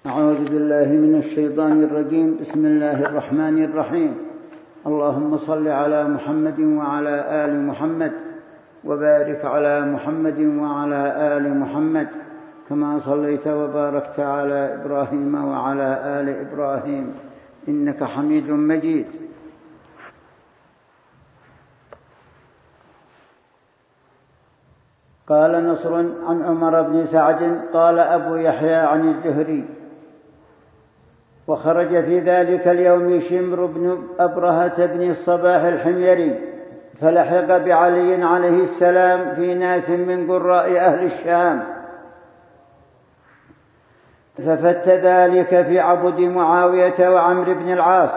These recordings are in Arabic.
أعوذ بالله من الشيطان الرجيم. بسم الله الرحمن الرحيم. اللهم صل على محمد وعلى آل محمد وبارك على محمد وعلى آل محمد كما صليت وباركت على إبراهيم وعلى آل إبراهيم إنك حميد مجيد. قال نصر عن عمر بن سعد قال أبو يحيى عن الزهري: وخرج في ذلك اليوم شمر بن أبرهة بن الصباح الحميري فلحق بعلي عليه السلام في ناس من قراء أهل الشام، ففت ذلك في عبد معاوية وعمرو بن العاص،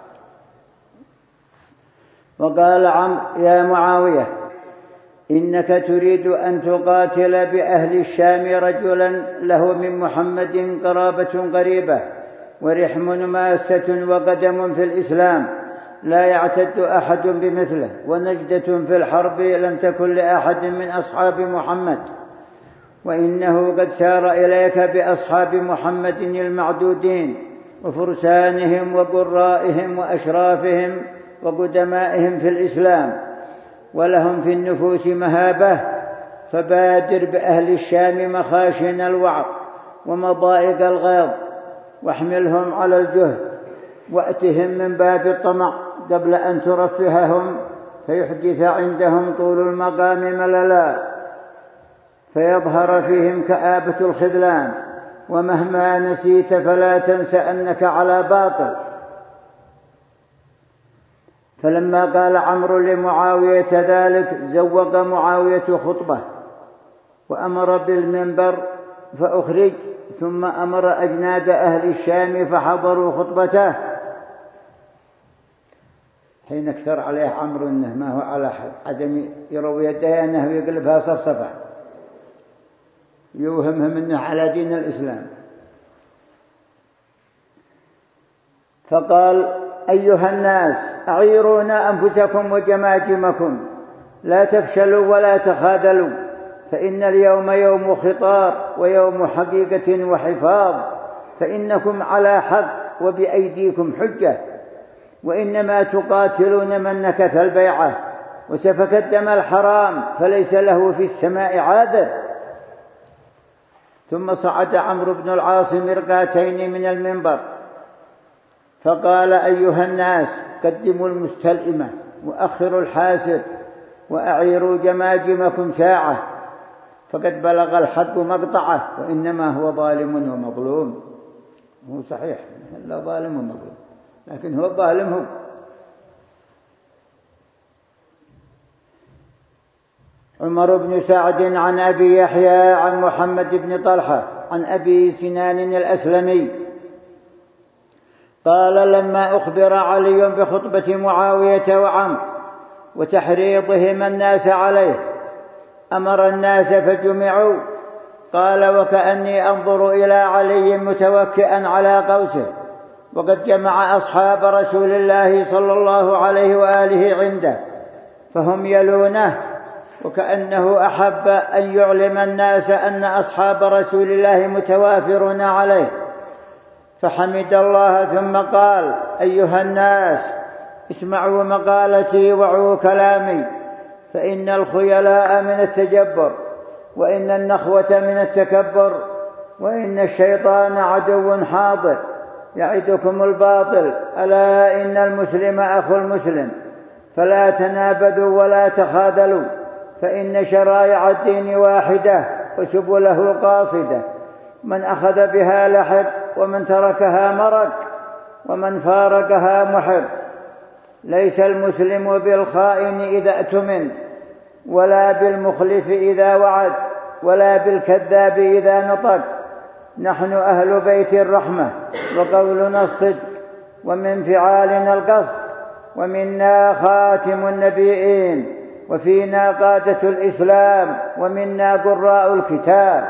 وقال عمرو: يا معاوية، إنك تريد أن تقاتل بأهل الشام رجلا له من محمد قرابة قريبة ورحم ماسة وقدم في الإسلام لا يعتد أحد بمثله، ونجدة في الحرب لم تكن لأحد من أصحاب محمد، وإنه قد سار إليك بأصحاب محمد المعدودين وفرسانهم وقرائهم وأشرافهم وقدمائهم في الإسلام، ولهم في النفوس مهابة، فبادر بأهل الشام مخاشن الوعظ ومضائق الغيظ، واحملهم على الجهد، وأتهم من باب الطمع قبل أن ترفههم، فيحدث عندهم طول المقام مللا، فيظهر فيهم كآبة الخذلان، ومهما نسيت فلا تنس أنك على باطل. فلما قال عمرو لمعاوية ذلك زوق معاوية خطبة، وأمر بالمنبر فأخرج، ثم أمر أجناد أهل الشام فحضروا خطبته. حين اكثر عليه عمرو أنه ما هو على عدم يروي يده أنه يقلبها صفصفة، يوهمهم أنه على دين الإسلام، فقال: أيها الناس، أعيرون أنفسكم وجماجمكم، لا تفشلوا ولا تخاذلوا، فإن اليوم يوم خطار ويوم حقيقة وحفاظ، فإنكم على حق وبأيديكم حجة، وإنما تقاتلون من نكث البيعة وسفك الدم الحرام، فليس له في السماء عاذر. ثم صعد عمرو بن العاص مرقاتين من المنبر فقال: أيها الناس، قدموا المستلئمة وأخروا الحاسر وأعيروا جماجمكم ساعة، فقد بلغ الحق مقطعه، وإنما هو ظالم ومظلوم. هو صحيح لا ظالم ومظلوم، لكن هو ظالم. هو عمر بن سعد عن أبي يحيى عن محمد بن طلحة عن أبي سنان الأسلمي قال: لما أخبر علي بخطبة معاوية وعمرو وتحريضهما الناس عليه أمر الناس فجمعوا. قال: وكأني أنظر إلى علي متوكئا على قوسه، وقد جمع أصحاب رسول الله صلى الله عليه وآله عنده، فهم يلونه، وكأنه أحب أن يعلم الناس أن أصحاب رسول الله متوافرون عليه، فحمد الله ثم قال: أيها الناس، اسمعوا مقالتي وعوا كلامي، فإن الخيلاء من التجبر، وإن النخوة من التكبر، وإن الشيطان عدو حاضر يعدكم الباطل، ألا إن المسلم أخو المسلم، فلا تنابذوا ولا تخاذلوا، فإن شرائع الدين واحدة وسبله قاصدة، من أخذ بها لحق، ومن تركها مرق، ومن فارقها محق. ليس المسلم بالخائن إذا اؤتمن، ولا بالمخلف إذا وعد، ولا بالكذاب إذا نطق. نحن أهل بيت الرحمة، وقولنا الصدق، ومن فعالنا القصد، ومنا خاتم النبيين، وفينا قادة الإسلام، ومنا قراء الكتاب.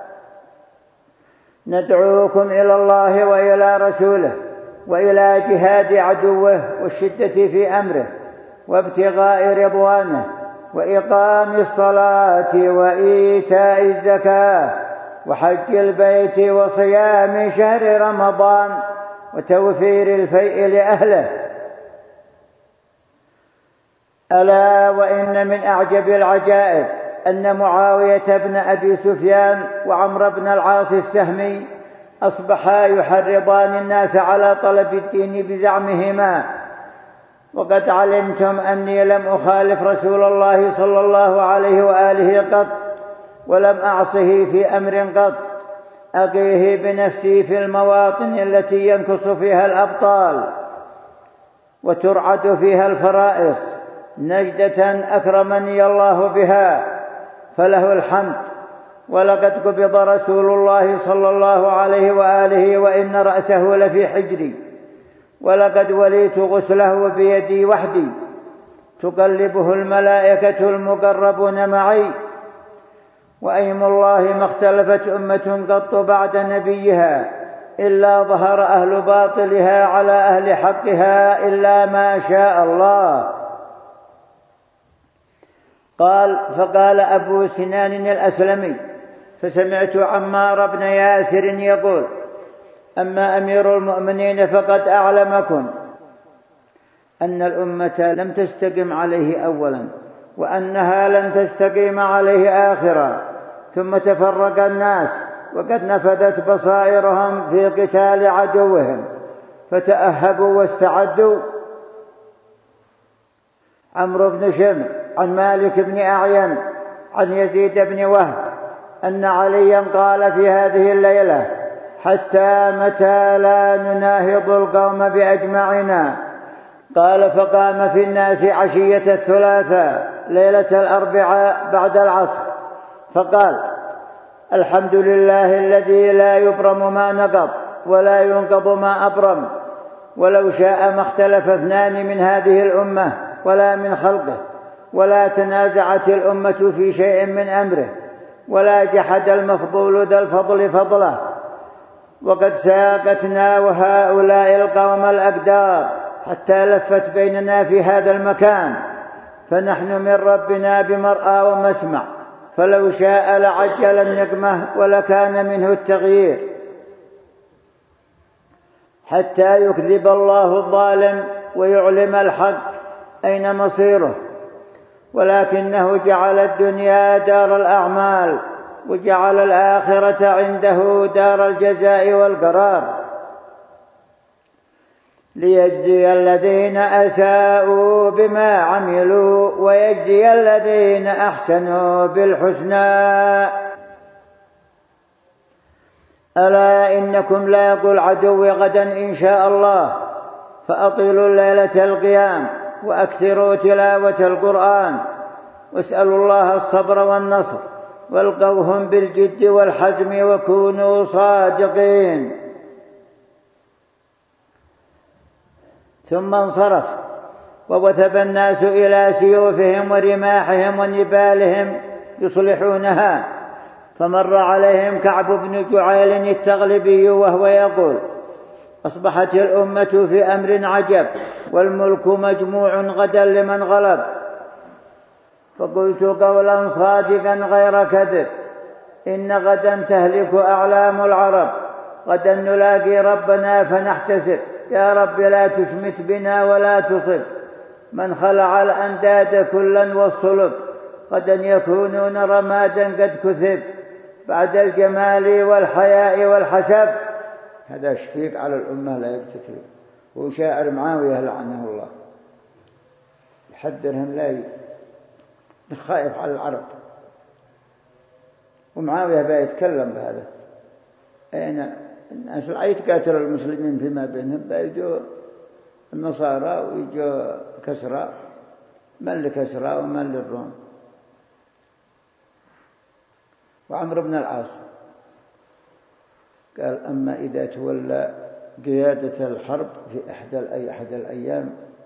ندعوكم إلى الله وإلى رسوله وإلى جهاد عدوه والشدة في أمره وابتغاء رضوانه وإقام الصلاة وإيتاء الزكاة وحج البيت وصيام شهر رمضان وتوفير الفيء لأهله. ألا وإن من أعجب العجائب أن معاوية بن أبي سفيان وعمرو بن العاص السهمي أصبحا يحرضان الناس على طلب الدين بزعمهما: وقد علمتم أني لم أخالف رسول الله صلى الله عليه وآله قط، ولم أعصه في أمر قط، أقيه بنفسي في المواطن التي ينكص فيها الأبطال وترعد فيها الفرائص نجدة أكرمني الله بها، فله الحمد. ولقد قبض رسول الله صلى الله عليه وآله وإن رأسه لفي حجري، ولقد وليت غسله بيدي وحدي، تقلبه الملائكة المقربون معي. وأيم الله ما اختلفت أمة قط بعد نبيها إلا ظهر أهل باطلها على أهل حقها إلا ما شاء الله. فقال أبو سنان الأسلمي: فسمعت عمار بن ياسر يقول: أما أمير المؤمنين فقد أعلمكم أن الأمة لم تستقم عليه أولا، وأنها لن تستقيم عليه آخرا، ثم تفرق الناس وقد نفذت بصائرهم في قتال عدوهم فتأهبوا واستعدوا. عمرو بن شمر عن مالك بن أعين عن يزيد بن وهب أن عليا قال في هذه الليلة: حتى متى لا نناهض القوم بأجمعنا؟ قال: فقام في الناس عشية الثلاثاء ليلة الأربعاء بعد العصر فقال: الحمد لله الذي لا يبرم ما نقض ولا ينقض ما أبرم، ولو شاء ما اختلف اثنان من هذه الأمة ولا من خلقه، ولا تنازعت الأمة في شيء من أمره، ولا جحد المفضول ذا الفضل فضله. وقد ساقتنا وهؤلاء القوم الأقدار حتى لفت بيننا في هذا المكان، فنحن من ربنا بمرأى ومسمع، فلو شاء لعجل النقمة ولكان منه التغيير، حتى يكذب الله الظالم ويعلم الحق أين مصيره. ولكنه جعل الدنيا دار الأعمال، وجعل الآخرة عنده دار الجزاء والقرار، ليجزي الذين أساءوا بما عملوا ويجزي الذين أحسنوا بالحسنى. ألا إنكم لاقوا العدو غدا إن شاء الله، فأطيلوا الليلة القيام وأكثروا تلاوة القرآن، واسألوا الله الصبر والنصر، والقوهم بالجد والحزم وكونوا صادقين. ثم انصرف ووثب الناس إلى سيوفهم ورماحهم ونبالهم يصلحونها، فمر عليهم كعب بن جعيل التغلبي وهو يقول: أصبحت الأمة في أمر عجب، والملك مجموع غدا لمن غلب. فقلت قولا صادقا غير كذب: إن غدا تهلك أعلام العرب، غدا نلاقي ربنا فنحتسب، يا رب لا تشمت بنا ولا تصب من خلع الأنداد كلا والصلب، غدا يكونون رمادا قد كثب بعد الجمال والحياء والحسب. هذا شفيق على الأمة لا يبتكر. وشاعر معاوية لعنه الله يحذرهم لا خائف على العرب، ومعاوية بقى يتكلم بهذا. أين الناس يتقاتل المسلمين فيما بينهم، بقى يجوا النصارى ويجوا كسرى، من لكسرى ومن للروم. وعمرو بن العاص قال: أما إذا تولى قيادة الحرب في أحد الأيام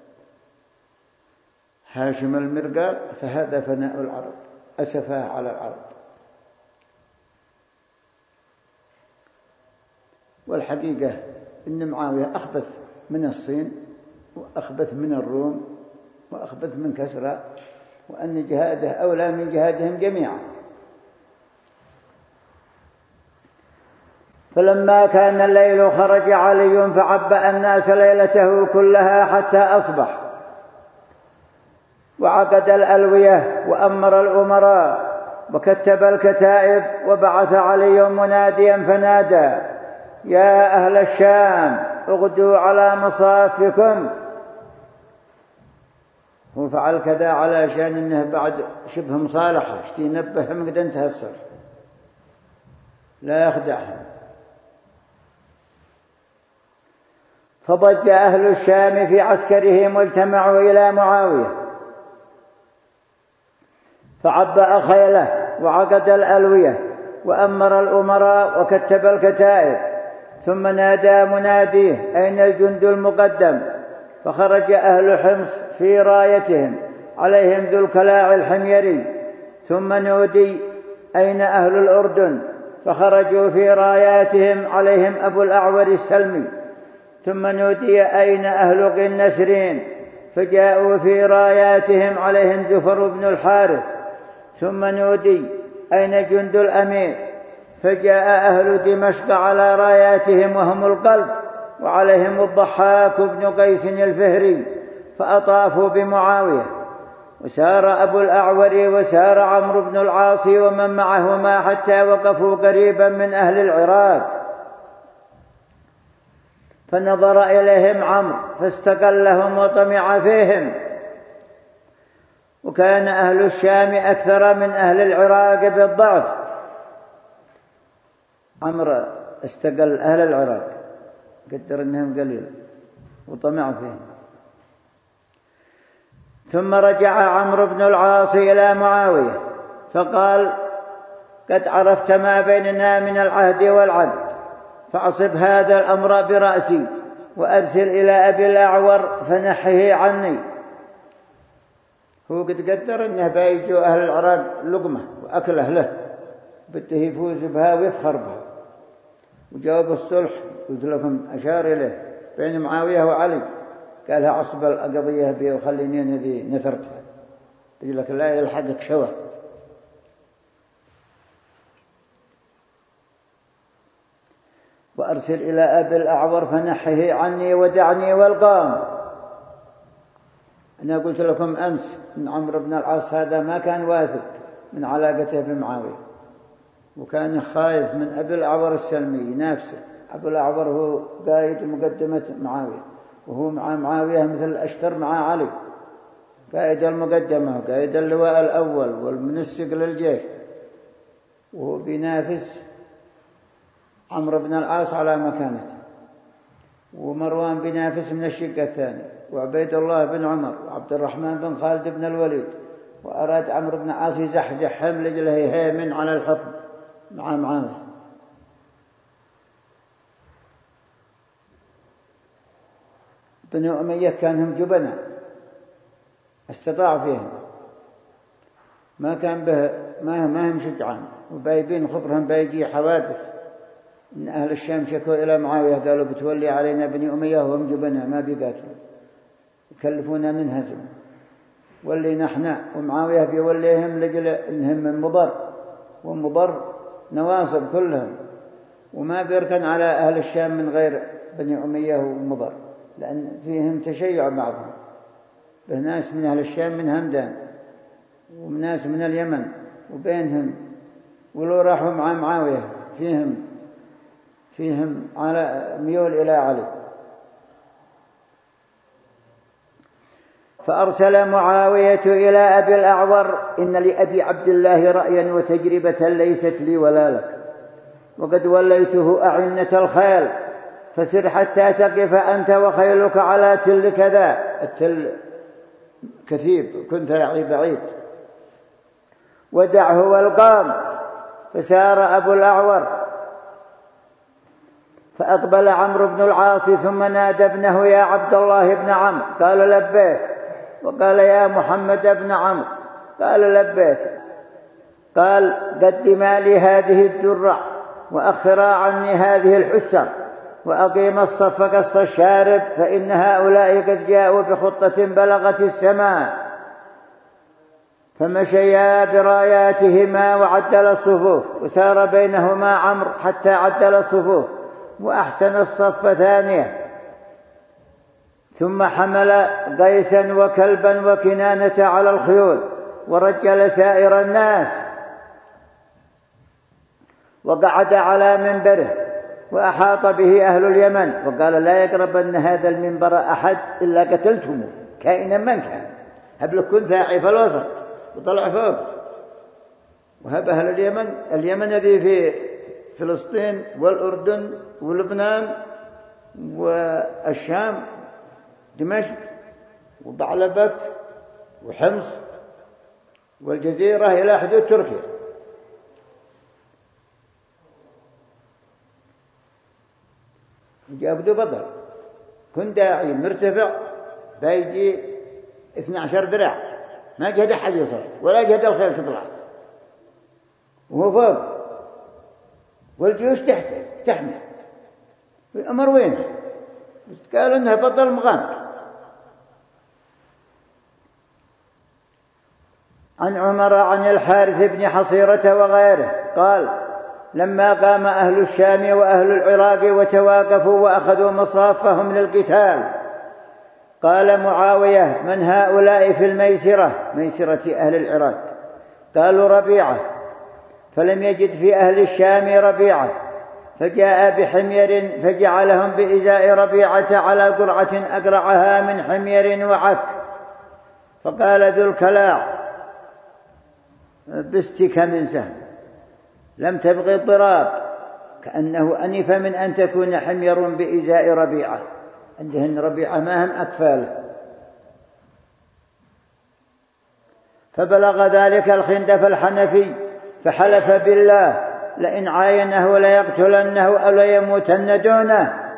هاشم المرقال فهذا فناء العرب، أسفاه على العرب. والحقيقة إن معاوية أخبث من الصين وأخبث من الروم وأخبث من كسرى، وأن جهاده أولى من جهادهم جميعا. فلما كان الليل خرج علي فعبأ الناس ليلته كلها حتى أصبح، وعقد الألوية وأمر الأمراء وكتب الكتائب، وبعث علي مناديا فنادى: يا أهل الشام اغدوا على مصافكم. هو فعل كذا علشان إنه بعد شبه مصالحة ينبههم قد انتهى الصلح، لا يخدعهم. فضج أهل الشام في عسكرهم واجتمعوا إلى معاوية، فعبأ خيله وعقد الألوية وأمر الأمراء وكتب الكتائب، ثم نادى مناديه: أين الجند المقدم؟ فخرج أهل حمص في رايتهم عليهم ذو الكلاع الحميري. ثم نودي: أين أهل الأردن؟ فخرجوا في راياتهم عليهم أبو الأعور السلمي. ثم نودي: أين أهل قنسرين؟ فجاءوا في راياتهم عليهم زفر بن الحارث. ثم نودي: أين جند الأمير؟ فجاء أهل دمشق على راياتهم وهم القلب، وعليهم الضحاك بن قيس الفهري، فأطافوا بمعاوية. وسار أبو الأعور وسار عمرو بن العاص ومن معهما حتى وقفوا قريبا من أهل العراق، فنظر إليهم عمرو فاستقلهم وطمع فيهم. وكان أهل الشام أكثر من أهل العراق بالضعف. عمرو استقل أهل العراق، قدر أنهم قليل وطمع فيهم. ثم رجع عمرو بن العاص إلى معاوية فقال: قد عرفت ما بيننا من العهد والعقد، فأصب هذا الأمر برأسي وأرسل إلى أبي الأعور فنحه عني. هو قد قدر أنه بيجوا أهل العراق لقمة وأكله له، بده يفوز بها ويفخر بها، وجاوب الصلح. قلت لكم أشار إليه بين معاوية وعلي، قالها عصب القضية بي وخليني هذه نثرتها، يقول لك لا يلحقك شوى. وأرسل إلى أبي الأعور فنحه عني ودعني والقام. أنا قلت لكم أمس إن عمرو بن العاص هذا ما كان واثق من علاقته بمعاوية، وكان خايف من أبي الأعور السلمي نفسه. أبو الأعور هو قائد مقدمة معاوية، وهو مع معاوية مثل الأشتر مع علي، قائد المقدمة، قائد اللواء الأول والمنسق للجيش، وهو بينافس عمرو بن العاص على مكانته. ومروان بينافس من الشق الثاني، وعبيد الله بن عمر وعبد الرحمن بن خالد بن الوليد. وأراد عمرو بن العاص يزحزحهم لجله يهيمن على الحكم مع معاوية. بنو أمية كانهم جبنة، استطاع فيهم، ما كان به ما هم شجعان، وبايبين خبرهم بيجي حوادث. إن أهل الشام شكوا إلى معاوية قالوا: بتولي علينا بني أمية وهم جبنة ما بيقاتلوا، يكلفونا ننهزم، ولي نحن. ومعاوية بيوليهم لجل إنهم من مضر، ومضر نواصب كلهم، وما بيركن على أهل الشام من غير بني أمية ومضر، لأن فيهم تشيع بعضهم، به ناس من أهل الشام من همدان، وناس من اليمن وبينهم. ولو راحوا مع معاوية فيهم على ميول إلى علي. فأرسل معاوية إلى أبي الأعور: إن لأبي عبد الله رأيا وتجربة ليست لي ولا لك، وقد وليته أعنة الخيل، فسر حتى تقف أنت وخيلك على تل كذا. التل كثيب كنت يعي بعيد، ودعه والقام. فسار أبو الأعور، فأقبل عمرو بن العاص ثم نادى ابنه: يا عبد الله بن عمرو. قال: لبيك. وقال: يا محمد بن عمرو. قال: لبيك. قال: قدما لي هذه الدرع وأخرا عني هذه الحسر، وأقيم الصف قص الشارب، فإن هؤلاء قد جاءوا بخطة بلغت السماء. فمشيا براياتهما وعدل الصفوف، وسار بينهما عمرو حتى عدل الصفوف وأحسن الصف ثانية. ثم حمل قيسا وكلبا وكنانة على الخيول ورجل سائر الناس، وقعد على منبره وأحاط به أهل اليمن، وقال: لا يقربن هذا المنبر أحد إلا قتلتموه كائنا من كان. هب لكم ثاعي في الوسط وطلع فوق. وهب أهل اليمن الذي في فلسطين والأردن ولبنان والشام، دمشق وبعلبك وحمص والجزيرة إلى حدود تركيا. جابدوا بطل كن داعي مرتفع بيجي 12 ذراع، ما جهد أحد يوصل ولا جهد الخيل تطلع، وهو فوق والجيوش تحمي. الأمر وين؟ قالوا إنها بطل مغامر. عن عمر عن الحارث بن حصيرة وغيره قال: لما قام أهل الشام وأهل العراق وتواقفوا وأخذوا مصافهم للقتال، قال معاوية: من هؤلاء في الميسرة؟ ميسرة أهل العراق. قالوا: ربيعة. فلم يجد في أهل الشام ربيعة، فجاء بحمير فجعلهم بإزاء ربيعة على قرعة أقرعها من حمير وعك. فقال ذو الكلاع: بستك من سهم، لم تبغي الضراب، كأنه أنف من أن تكون حمير بإزاء ربيعة، عندهن ربيعة ما هم أكفاله. فبلغ ذلك الخندف الحنفي فحلف بالله لئن عاينه ليقتلنه أو ليموتن دونه.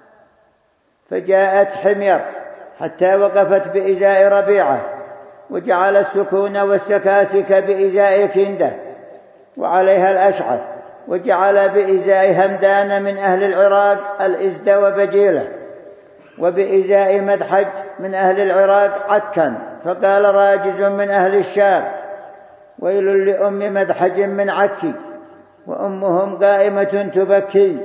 فجاءت حمير حتى وقفت بإزاء ربيعة، وجعل السكون والسكاسك بإزاء كنده، وعليها الأشعث، وجعل بإزاء همدان من أهل العراق الإزد وبجيلة، وبإزاء مدحج من أهل العراق عكا. فقال راجز من أهل الشام: ويل لأم مدحج من عكي، وأمهم قائمة تبكي،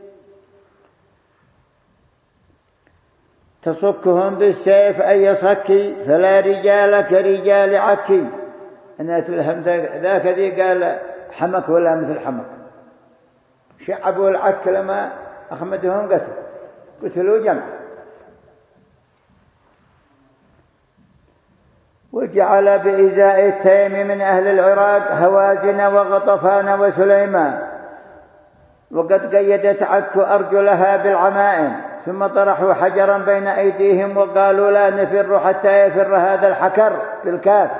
تصكهم بالسيف أي صكي، فلا رجال كرجال عكي. أنا أتلهم ذاك ذي قال حمك ولا مثل حمك، شعبوا العك لما أخمدهم قتلوا جمع. وجعل بإزاء التيم من أهل العراق هوازن وغطفان وسليمان، وقد قيدت عك أرجلها بالعمائم، ثم طرحوا حجرا بين أيديهم وقالوا: لا نفر حتى يفر هذا الحكر بالكاف.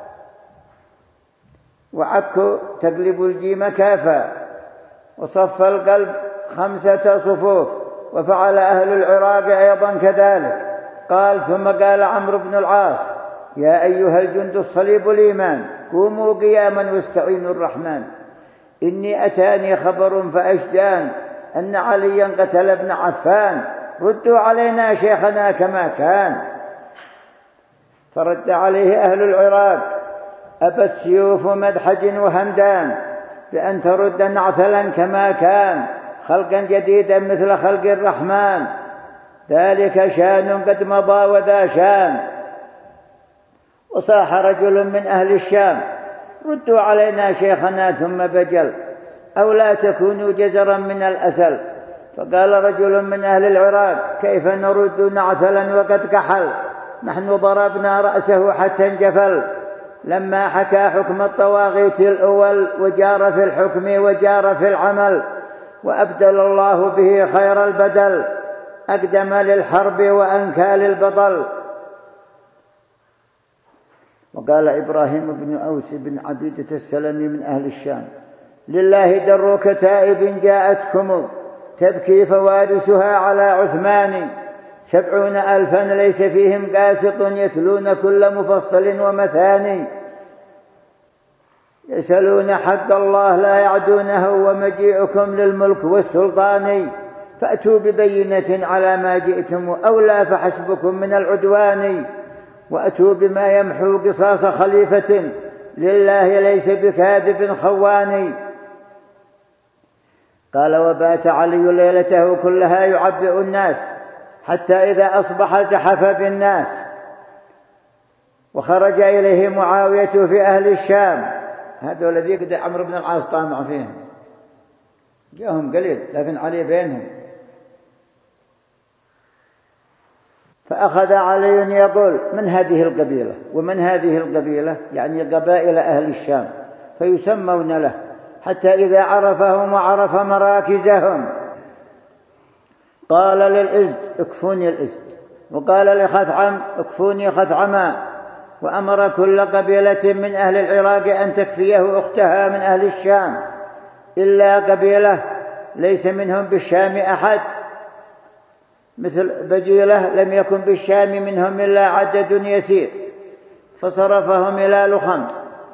وعك تقلب الجيم كافا، وصف القلب 5 صفوف، وفعل أهل العراق أيضا كذلك. قال: ثم قال عمرو بن العاص: يا أيها الجند الصليب الإيمان، قوموا قياما واستعينوا الرحمن، إني أتاني خبر فأشجان أن عليا قتل ابن عفان، ردوا علينا شيخنا كما كان. فرد عليه أهل العراق: أبت سيوف مدحج وهمدان بأن ترد نعثلا كما كان، خلقا جديدا مثل خلق الرحمن، ذلك شان قد مضى وذا شان. وصاح رجل من أهل الشام: ردوا علينا شيخنا ثم بجل، أو لا تكونوا جزرا من الأسل. فقال رجل من أهل العراق: كيف نرد نعثلا وقد كحل، نحن ضربنا رأسه حتى انجفل. لما حكى حكم الطواغيت الأول وجار في الحكم وجار في العمل، وأبدل الله به خير البدل، أقدم للحرب وأنكى للبطل. وقال إبراهيم بن أوس بن عبيدة السلمي من أهل الشام: لله در كتائب جاءتكم، تبكي فوارسها على عثمان، 70,000 ليس فيهم قاسط، يتلون كل مفصل ومثاني، يسألون حق الله لا يعدونه، ومجيئكم للملك والسلطان، فأتوا ببينة على ما جئتم، أولى فحسبكم من العدوان، وأتوا بما يمحو قصاص خليفة، لله ليس بكاذب خواني. قال وبات علي ليلته كلها يعبئ الناس حتى إذا أصبح زحف بالناس، وخرج إليه معاوية في أهل الشام. هذا الذي قد عمرو بن العاص طامع فيهم، جاءهم قليل لكن علي بينهم. فأخذ علي يقول من هذه القبيلة ومن هذه القبيلة، يعني قبائل أهل الشام، فيسمون له حتى إذا عرفهم وعرف مراكزهم قال للإزد اكفوني الإزد، وقال لخثعم اكفوني خثعما، وأمر كل قبيلة من أهل العراق أن تكفيه أختها من أهل الشام، إلا قبيلة ليس منهم بالشام أحد، مثل بجيلة لم يكن بالشام منهم إلا عدد يسير، فصرفهم إلى لخم.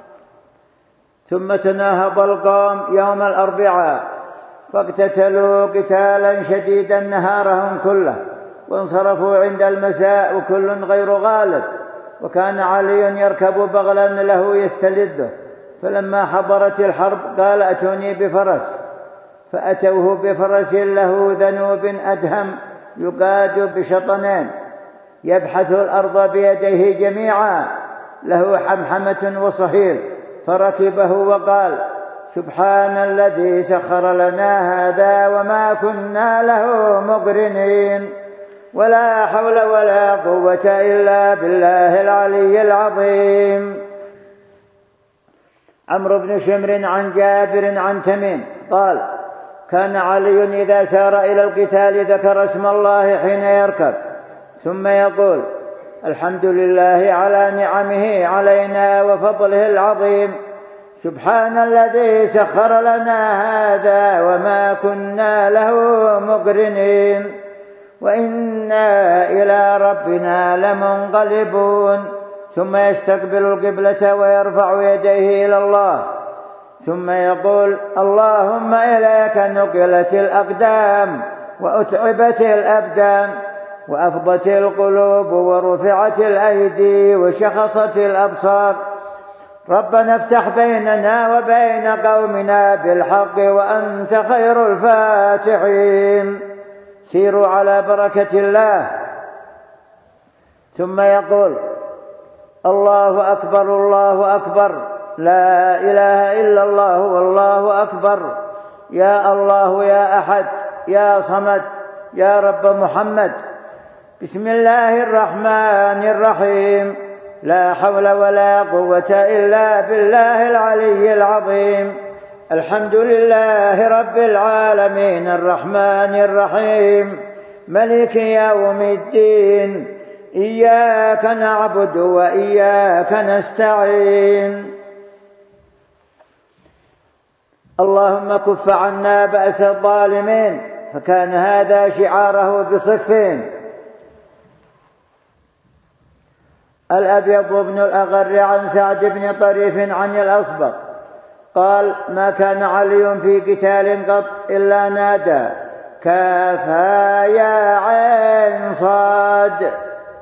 ثم تناهض القوم يوم الأربعاء فاقتتلوا قتالا شديدا نهارهم كله، وانصرفوا عند المساء وكل غير غالب، وكان علي يركب بغلا له يستلذه. فلما حضرت الحرب قال أتوني بفرس، فأتوه بفرس له ذنوب أدهم يقاد بشطنين، يبحث الأرض بيديه جميعا، له حمحمة وصهيل، فركبه وقال سبحان الذي سخر لنا هذا وما كنا له مقرنين، ولا حول ولا قوة إلا بالله العلي العظيم. عمرو بن شمر عن جابر عن تميم قال كان علي إذا سار إلى القتال ذكر اسم الله حين يركب، ثم يقول الحمد لله على نعمه علينا وفضله العظيم، سبحان الذي سخر لنا هذا وما كنا له مقرنين، وإنا إلى ربنا لمنقلبون. ثم يستقبل القبلة ويرفع يديه إلى الله، ثم يقول اللهم إليك نقلت الأقدام وأتعبت الأبدان وأفضت القلوب ورفعت الأيدي وشخصت الأبصار، ربنا افتح بيننا وبين قومنا بالحق وأنت خير الفاتحين. سيروا على بركة الله. ثم يقول الله أكبر الله أكبر، لا إله إلا الله والله أكبر، يا الله يا أحد يا صمد يا رب محمد، بسم الله الرحمن الرحيم، لا حول ولا قوة إلا بالله العلي العظيم، الحمد لله رب العالمين الرحمن الرحيم ملك يوم الدين، إياك نعبد وإياك نستعين، اللهم كف عنا بأس الظالمين. فكان هذا شعاره بصفين. الأبيض بن الأغر عن سعد بن طريف عن الأصبغ قال ما كان علي في قتال قط إلا نادى كافها يا عين صاد.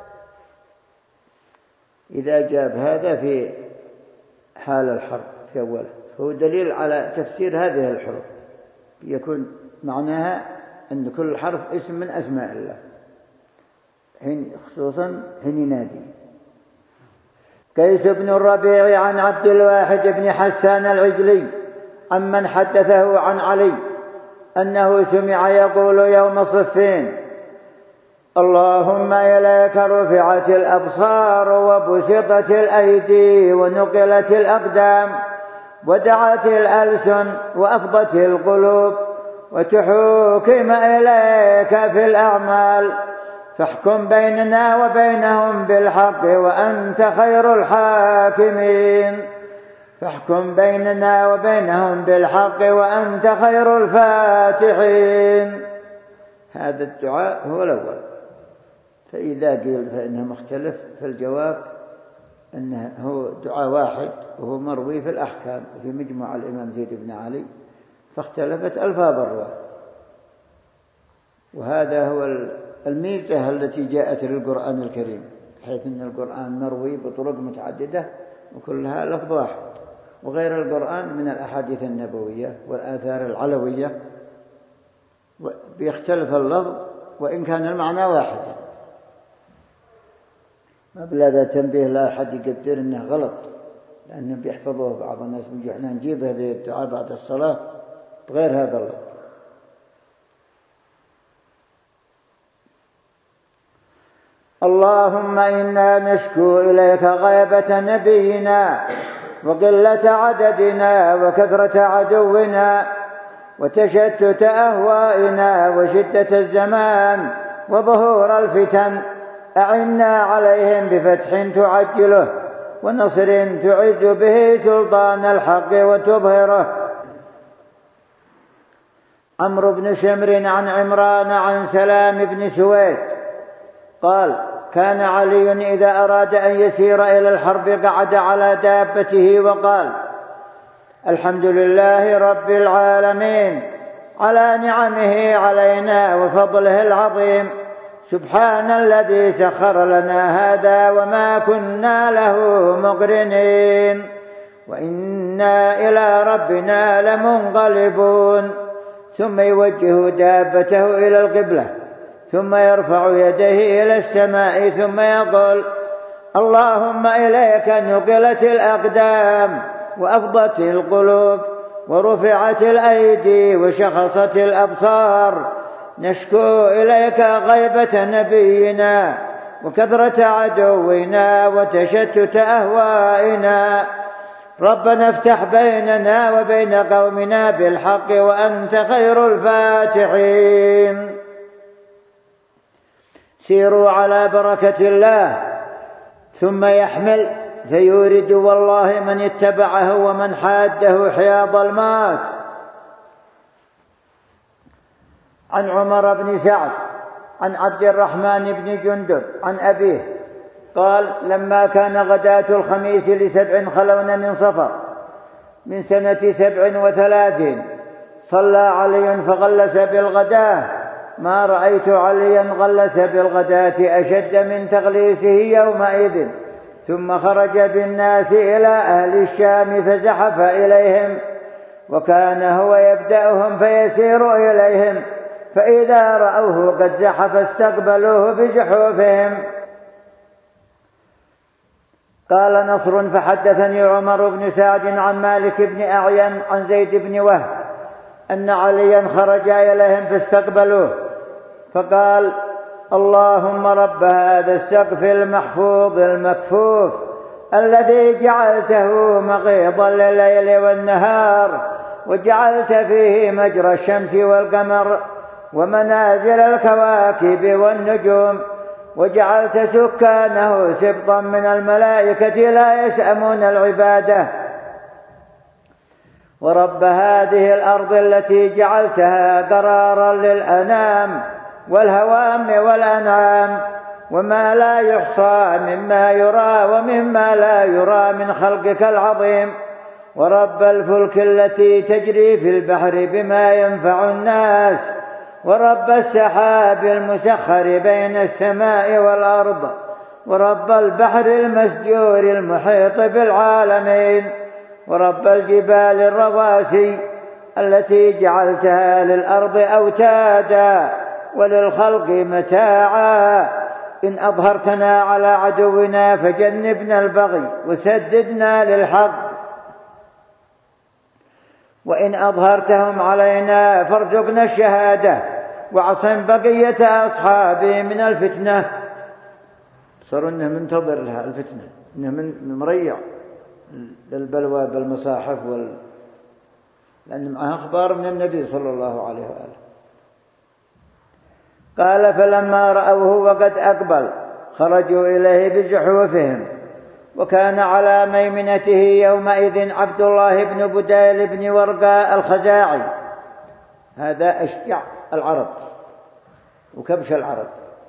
إذا جاب هذا في حال الحرب في أوله فهو دليل على تفسير هذه الحروف، يكون معناها أن كل حرف اسم من أسماء الله، حين خصوصا حين ينادي. قيس بن الربيع عن عبد الواحد بن حسان العجلي عمن حدثه عن علي أنه سمع يقول يوم صفين اللهم إليك رفعت الأبصار وبسطت الأيدي ونقلت الأقدام ودعت الألسن وأفضت القلوب وتحوكم إليك في الأعمال، فاحكم بيننا وبينهم بالحق وأنت خير الحاكمين، فاحكم بيننا وبينهم بالحق وأنت خير الفاتحين. هذا الدعاء هو الأول. فإذا قيل فإنه مختلف، فالجواب أنه هو دعاء واحد وهو مروي في الأحكام في مجموع الإمام زيد بن علي، فاختلفت ألفاظ الرواة. وهذا هو الميزة التي جاءت للقرآن الكريم، حيث أن القرآن مروي بطرق متعددة وكلها لفظ واحد. وغير القرآن من الأحاديث النبوية والآثار العلوية، بيختلف اللفظ وإن كان المعنى واحدا. ما بلا تنبيه لا أحد يقدر إنه غلط، لأنه بيحفظوه بعض الناس بيجوا إحنا نجيب هذه الدعاء بعد الصلاة بغير هذا اللفظ. اللهم إنا نشكو إليك غيبة نبينا وقلة عددنا وكثرة عدونا وتشتت أهوائنا وشدة الزمان وظهور الفتن. أعنا عليهم بفتح تعجله ونصر تعز به سلطان الحق وتظهره. عمرو بن شمر عن عمران عن سلام بن سويد قال: كان علي إذا أراد أن يسير إلى الحرب قعد على دابته وقال: الحمد لله رب العالمين على نعمه علينا وفضله العظيم، سبحان الذي سخر لنا هذا وما كنا له مقرنين وإنا إلى ربنا لمنقلبون. ثم يوجه دابته إلى القبلة، ثم يرفع يديه إلى السماء، ثم يقول: اللهم إليك نقلت الأقدام وأفضت القلوب ورفعت الأيدي وشخصت الأبصار، نشكو إليك غيبة نبينا وكثرة عدونا وتشتت أهوائنا. ربنا افتح بيننا وبين قومنا بالحق وأنت خير الفاتحين. سيروا على بركة الله. ثم يحمل فيورد والله من اتبعه ومن حاده حياض الموت. عن عمر بن سعد عن عبد الرحمن بن جندب عن أبيه قال: لما كان غداة الخميس ل7 خلون من صفر من سنة 37 صلى علي فغلس بالغداة، ما رأيت عليا غلس بالغداة أشد من تغليسه يومئذ. ثم خرج بالناس إلى أهل الشام فزحف إليهم، وكان هو يبدأهم فيسير إليهم، فإذا رأوه قد زحف استقبلوه بزحوفهم. قال نصر: فحدثني عمر بن سعد عن مالك بن أعين عن زيد بن وهب أن عليا خرج إليهم فاستقبلوه، فقال: اللهم رب هذا السقف المحفوظ المكفوف الذي جعلته مغيضا لليل والنهار، وجعلت فيه مجرى الشمس والقمر ومنازل الكواكب والنجوم، وجعلت سكانه سبطا من الملائكة لا يسأمون العبادة، ورب هذه الأرض التي جعلتها قرارا للأنام والهوام والأنعام وما لا يحصى مما يرى ومما لا يرى من خلقك العظيم، ورب الفلك التي تجري في البحر بما ينفع الناس، ورب السحاب المسخر بين السماء والأرض، ورب البحر المسجور المحيط بالعالمين، ورب الجبال الرواسي التي جعلتها للأرض أوتادا وللخلق متاعا. إن أظهرتنا على عدونا فجنبنا البغي وسددنا للحق، وإن أظهرتهم علينا فارزقنا الشهادة وعصم بقية أصحابي من الفتنة. صار إنه منتظر لها الفتنة، إنه مريع للبلوى بالمصاحف لأن معها أخبار من النبي صلى الله عليه وآله. قال: فلما رأوه وقد أقبل خرجوا إليه بزحوفهم، وكان على ميمنته يومئذ عبد الله بن بديل بن ورقاء الخزاعي، هذا أشجع العرب وكبش العرب،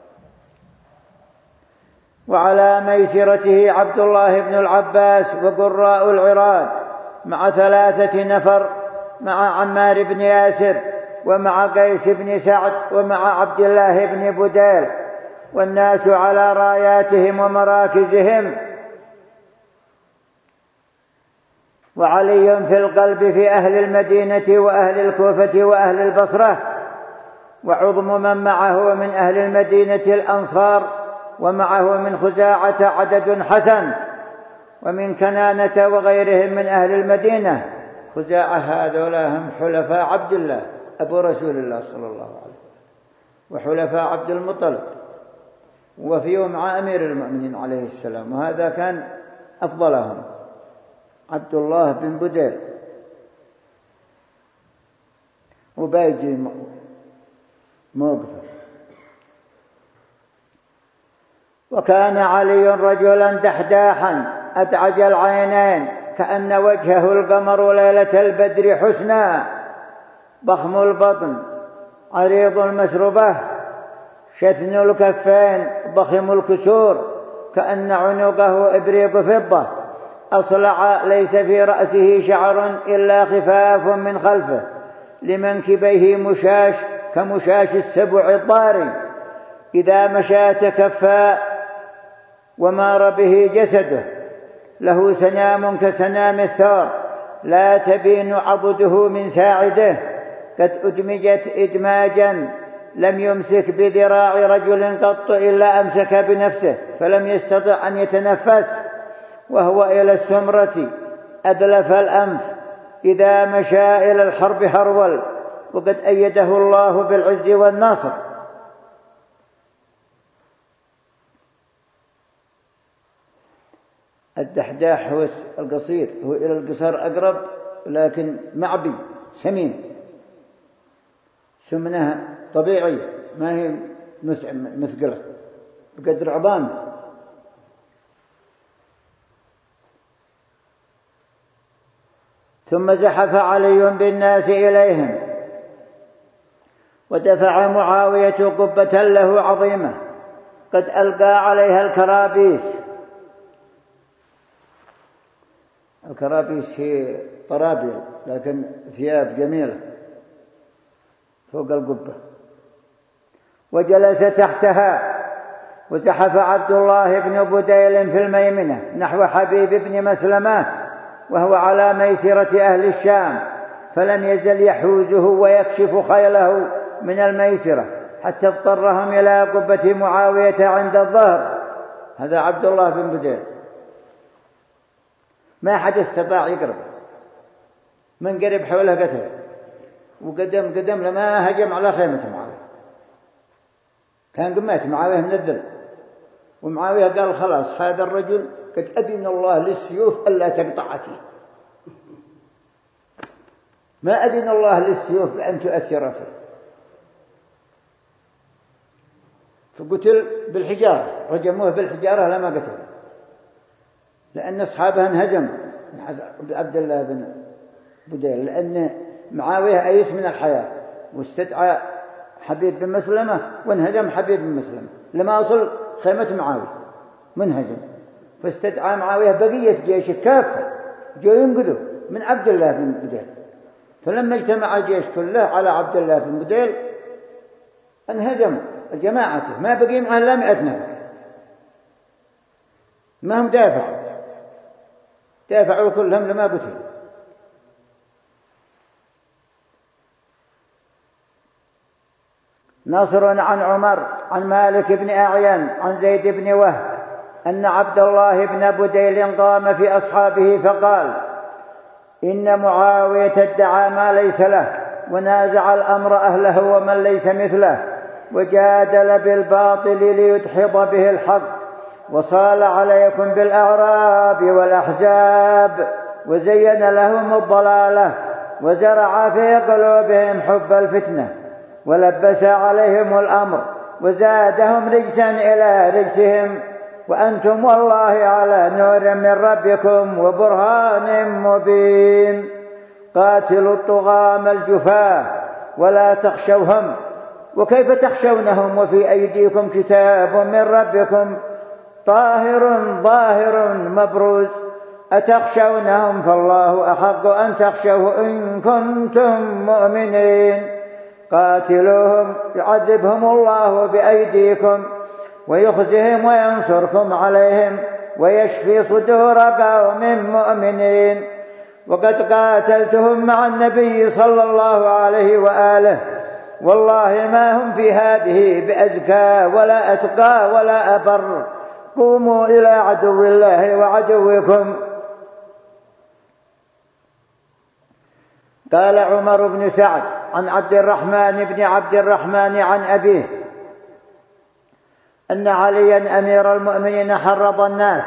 وعلى ميسرته عبد الله بن العباس وقراء العراق مع 3 نفر، مع عمار بن ياسر ومع قيس بن سعد ومع عبد الله بن بديل، والناس على راياتهم ومراكزهم. وعلي في القلب في أهل المدينة وأهل الكوفة وأهل البصرة، وعظم من معه من أهل المدينة الأنصار، ومعه من خزاعة عدد حسن، ومن كنانة وغيرهم من أهل المدينة. خزاعة هذولا هم حلفاء عبد الله أبو رسول الله صلى الله عليه وسلم، وحلفاء عبد المطلب، وفيهم مع أمير المؤمنين عليه السلام، وهذا كان أفضلهم عبد الله بن بديل. وبايجي موقفه. وكان علي رجلا دحداحا أدعج العينين كأن وجهه القمر ليلة البدر حسنا، ضخم البطن عريض المسربة، شثن الكفين ضخم الكسور، كأن عنقه إبريق فضة، أصلع ليس في رأسه شعر إلا خفاف من خلفه، لمنكبيه مشاش كمشاش السبع الضاري، إذا مشى تكفى ومار به جسده، له سنام كسنام الثور، لا تبين عضده من ساعده، قد أدمجت إدماجا لم يمسك بذراع رجل قط إلا أمسك بنفسه فلم يستطع أن يتنفس، وهو إلى السمرة أدلف الأنف، إذا مشى إلى الحرب هرول، وقد أيده الله بالعز والنصر. الدحداح هو القصير، هو إلى القصر أقرب، لكن معبي سمين، سمنها طبيعية ما هي مثقلة بقدر عظام. ثم زحف علي بالناس إليهم، ودفع معاوية قبة له عظيمة قد ألقى عليها الكرابيس. الكرابيس هي طرابيل لكن ثياب جميلة فوق القبة، وجلس تحتها. وزحف عبد الله بن بديل في الميمنة نحو حبيب بن مسلمة، وهو على ميسرة أهل الشام، فلم يزل يحوزه ويكشف خيله من الميسرة حتى اضطرهم إلى قبة معاوية عند الظهر. هذا عبد الله بن بديل، ما حد استطاع يقرب، من قرب حوله قتل، وقدم لما هجم على خيمة معاوية، كان قمات معاوية من الذل، ومعاوية قال خلاص هذا الرجل قد أذن الله للسيوف ألا تقطع فيه، ما أذن الله للسيوف بأن تؤثر فيه، فقتل بالحجارة، رجموه بالحجارة لما قتل، لأن أصحابه انهزموا عبد الله بن بديل، لأن معاوية أيس من الحياة، واستدعى حبيب بن مسلمة وانهزم حبيب بن مسلمة لما وصل خيمة معاوية منهزم، فاستدعى معاوية بقية جيش كافة جو ينقذوا من عبد الله بن بديل، فلما اجتمع الجيش كله على عبد الله بن بديل انهزموا جماعته، ما بقي معه إلا 100 نفر، ما هم دافعوا كلهم لما قتل. نصر عن عمر عن مالك بن أعين عن زيد بن وهب أن عبد الله بن بديل قام في أصحابه فقال: إن معاوية ادعى ما ليس له، ونازع الأمر أهله ومن ليس مثله، وجادل بالباطل ليدحض به الحق، وصال عليكم بالأعراب والأحزاب، وزين لهم الضلالة، وزرع في قلوبهم حب الفتنة، ولبس عليهم الأمر، وزادهم رجسا إلى رجسهم، وأنتم والله على نور من ربكم وبرهان مبين. قاتلوا الطغام الجفاة ولا تخشوهم، وكيف تخشونهم وفي أيديكم كتاب من ربكم طاهر ظاهر مبروز، أتخشونهم فالله أحق أن تخشوه إن كنتم مؤمنين. قاتلوهم يعذبهم الله بأيديكم ويخزهم وينصركم عليهم ويشفي صدور قوم مؤمنين. وقد قاتلتهم مع النبي صلى الله عليه وآله، والله ما هم في هذه بأزكى ولا أتقى ولا أبر. قوموا إلى عدو الله وعدوكم. قال عمر بن سعد عن عبد الرحمن بن عبد الرحمن عن أبيه أن عليا أمير المؤمنين حرض الناس: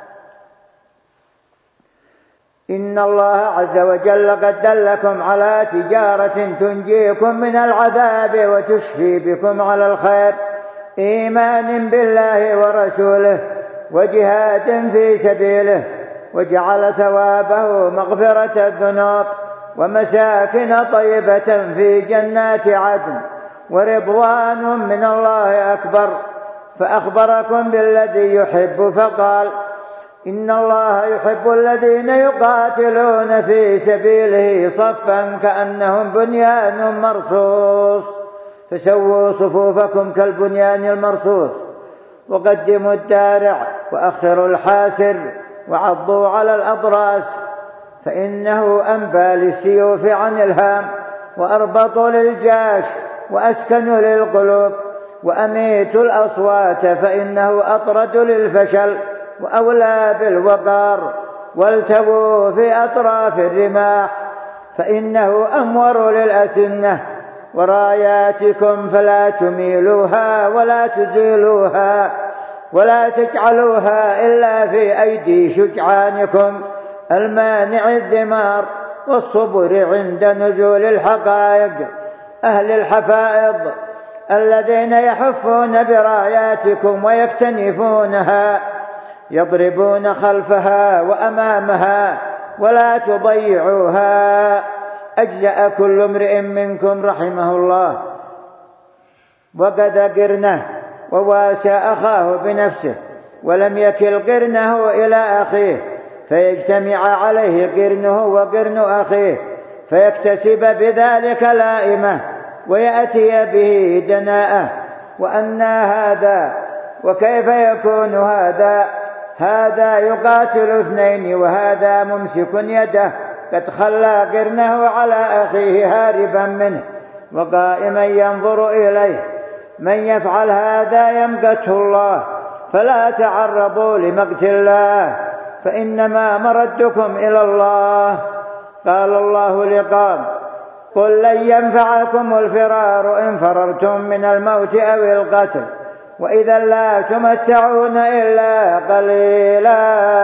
إن الله عز وجل قد دلكم على تجارة تنجيكم من العذاب وتشفي بكم على الخير، إيمان بالله ورسوله وجهاد في سبيله، وجعل ثوابه مغفرة الذنوب ومساكن طيبة في جنات عدن ورضوان من الله أكبر. فأخبركم بالذي يحب فقال: إن الله يحب الذين يقاتلون في سبيله صفا كأنهم بنيان مرصوص، فسووا صفوفكم كالبنيان المرصوص، وقدموا الدارع وأخروا الحاسر وعضوا على الأضراس، فإنه أنبى للسيوف عن الهام وأربط للجاش وأسكن للقلوب، وأميت الأصوات فإنه أطرد للفشل وأولى بالوقار، والتووا في أطراف الرماح فإنه أمور للأسنة، وراياتكم فلا تميلوها ولا تزيلوها ولا تجعلوها إلا في أيدي شجعانكم المانع الذمار والصبر عند نزول الحقائق، أهل الحفائض الذين يحفون براياتكم ويكتنفونها، يضربون خلفها وأمامها ولا تضيعوها. أجزأ كل امرئ منكم رحمه الله وقد قرنه وواسى أخاه بنفسه، ولم يكل قرنه إلى أخيه فيجتمع عليه قرنه وقرن أخيه فيكتسب بذلك لائمة ويأتي به دناءه. وأنى هذا وكيف يكون هذا يقاتل اثنين وهذا ممسك يده قد خلى قرنه على أخيه هاربا منه وقائما ينظر إليه. من يفعل هذا يمقته الله، فلا تعرضوا لمقت الله فإنما مردكم إلى الله. قال الله لقوم: قل لن ينفعكم الفرار إن فررتم من الموت أو القتل، وإذا لا تمتعون إلا قليلا.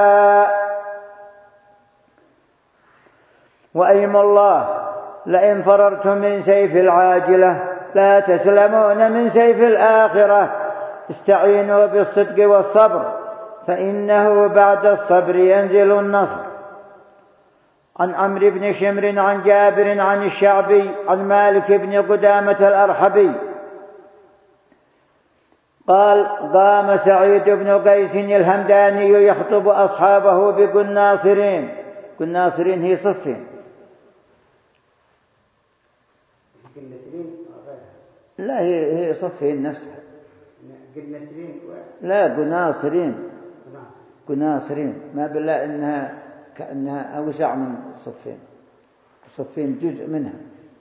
وأيم الله لئن فررتم من سيف العاجلة لا تسلمون من سيف الآخرة. استعينوا بالصدق والصبر فإنه بعد الصبر ينزل النصر. عن عمرو بن شمر عن جابر عن الشعبي عن مالك بن قدامة الأرحبي قال: قام سعيد بن قيس الهمداني يخطب أصحابه بقناصرين. قناصرين هي صفين، لا هي صفين نفسها، لا قناصرين ما بالله إنها كأنها أوسع من صفين جزء منها.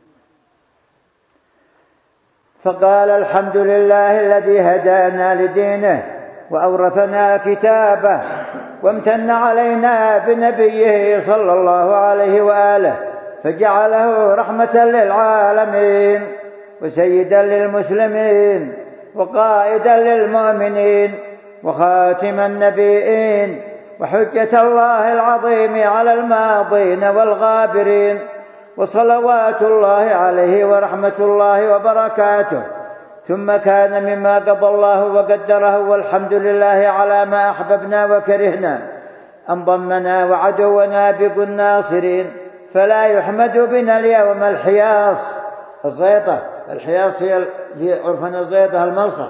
فقال: الحمد لله الذي هدانا لدينه وأورثنا كتابه وامتن علينا بنبيه صلى الله عليه وآله فجعله رحمة للعالمين وسيدا للمسلمين وقائدا للمؤمنين وخاتم النبيين وحجة الله العظيم على الماضين والغابرين، وصلوات الله عليه ورحمة الله وبركاته. ثم كان مما قضى الله وقدره، والحمد لله على ما أحببنا وكرهنا، أن ضمنا وعدونا بقناصرين، فلا يحمد بنا اليوم الحياص الزيطة. الحياص هي في عرفنا الزيطة المرصع.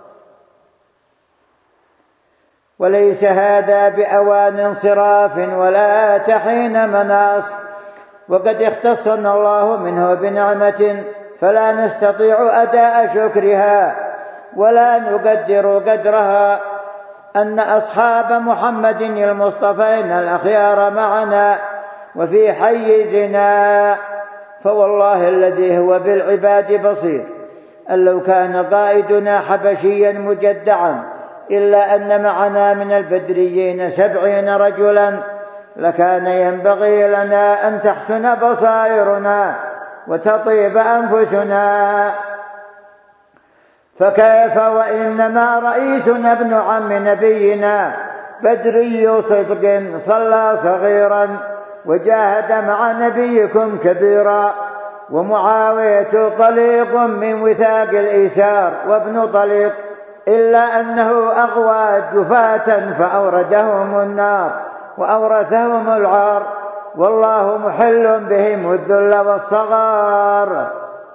وليس هذا بأوان انصراف ولا تحين مناص، وقد اختصنا الله منه بنعمة فلا نستطيع أداء شكرها ولا نقدر قدرها، أن أصحاب محمد المصطفين الأخيار معنا وفي حيزنا، فوالله الذي هو بالعباد بصير أن لو كان قائدنا حبشيا مجدعا إلا أن معنا من البدريين 70 رجلا لكان ينبغي لنا أن تحسن بصائرنا وتطيب أنفسنا، فكيف وإنما رئيسنا ابن عم نبينا بدري صدق صلى صغيرا وجاهد مع نبيكم كبيرا، ومعاوية طليق من وثاق الإيسار وابن طليق، إلا أنه أغوى جفاة فأوردهم النار وأورثهم العار، والله محل بهم الذل والصغار.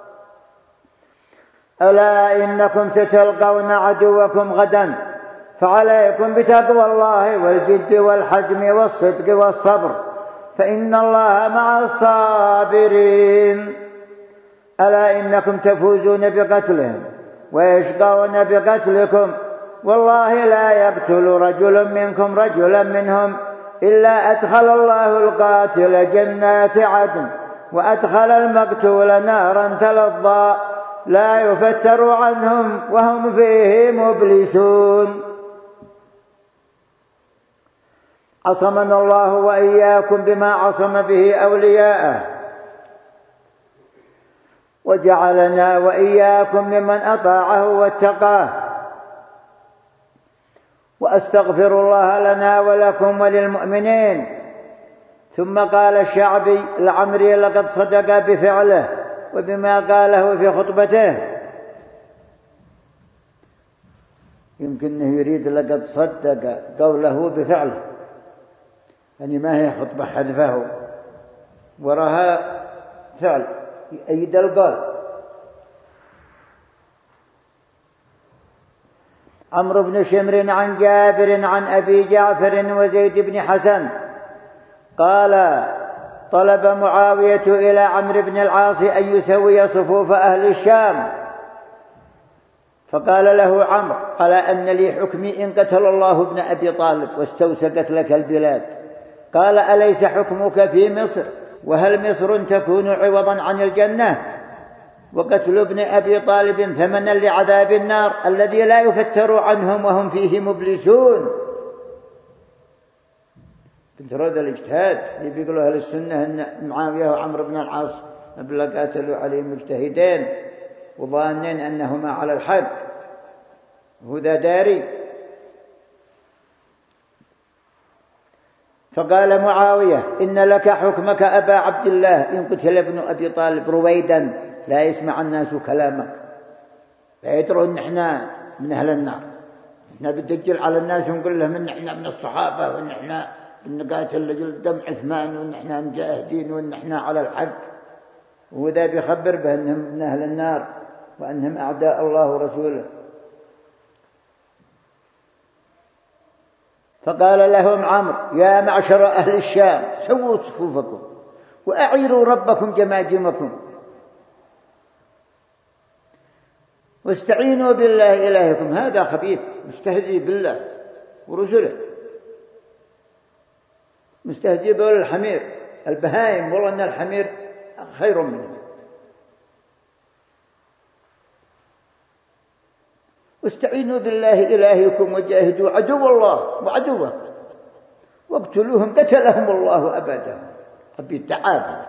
ألا إنكم ستلقون عدوكم غدا، فعليكم بتقوى الله والجد والحجم والصدق والصبر، فإن الله مع الصابرين. ألا إنكم تفوزون بقتلهم ويشقون بقتلكم، والله لا يقتل رجل منكم رجلا منهم إلا أدخل الله القاتل جنات عدن وأدخل المقتول نارا تلظى لا يفتر عنهم وهم فيه مبلسون. عصمنا الله وإياكم بما عصم به أولياءه، وجعلنا وإياكم ممن أطاعه واتقاه، وأستغفر الله لنا ولكم وللمؤمنين. ثم قال الشعبي العمري لقد صدق بفعله وبما قاله في خطبته. يمكنه يريد لقد صدق قوله بفعله، يعني ما هي خطبة حذفه، وراها فعل يؤيد القول. عمرو بن شمر عن جابر عن أبي جعفر وزيد بن حسن قال: طلب معاوية إلى عمرو بن العاص أن يسوي صفوف أهل الشام، فقال له عمرو: على أن لي حكمي إن قتل الله ابن أبي طالب واستوسقت لك البلاد. قال: أليس حكمك في مصر؟ وهل مصر تكون عوضا عن الجنة؟ وقتل ابن أبي طالب ثمنا لعذاب النار الذي لا يفتر عنهم وهم فيه مبلسون. ترى هذا الاجتهاد اللي بيقولوا أهل السنة أن معاوية وعمرو بن العاص أبلا قاتلوا عليهم مجتهدين وظانين أنهما على الحق، وذا داري. فقال معاوية: إن لك حكمك أبا عبد الله، إن قتل ابن أبي طالب رويدا لا يسمع الناس كلامك، لا يدرون أن نحن من أهل النار، نحن بندجل على الناس ونقول لهم أن نحن من الصحابة وأن نحن بنقاتل لجل دم عثمان وأن نحن مجاهدين وأن نحن على الحق، وذا بيخبر بأنهم من أهل النار وأنهم أعداء الله ورسوله. فقال لهم عمرو: يا معشر أهل الشام، سووا صفوفكم وأعيروا ربكم جماجمكم واستعينوا بالله إلهكم. هذا خبيث مستهزئ بالله ورسله، مستهزئ بالحمير البهائم، والله أن الحمير خير منه. واستعينوا بالله إلهكم وجاهدوا عدو الله وعدوه واقتلوهم قتلهم الله أبدا. أبي تعالى